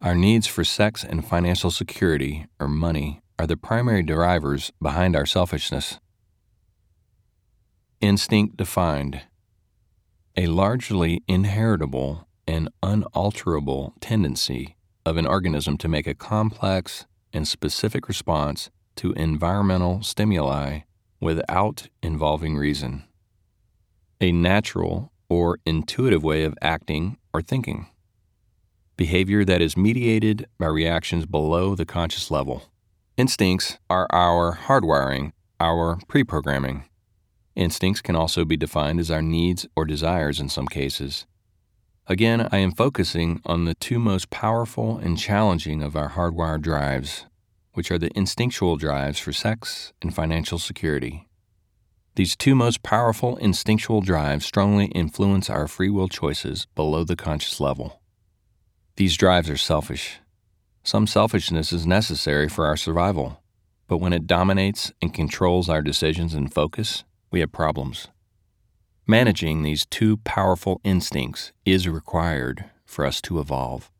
Our needs for sex and financial security, or money, are the primary drivers behind our selfishness. Instinct defined: a largely inheritable and unalterable tendency of an organism to make a complex and specific response to environmental stimuli without involving reason. A natural or intuitive way of acting or thinking. Behavior that is mediated by reactions below the conscious level. Instincts are our hardwiring, our pre-programming. Instincts can also be defined as our needs or desires in some cases. Again, I am focusing on the two most powerful and challenging of our hardwired drives, which are the instinctual drives for sex and financial security. These two most powerful instinctual drives strongly influence our free will choices below the conscious level. These drives are selfish. Some selfishness is necessary for our survival, but when it dominates and controls our decisions and focus, we have problems. Managing these two powerful instincts is required for us to evolve.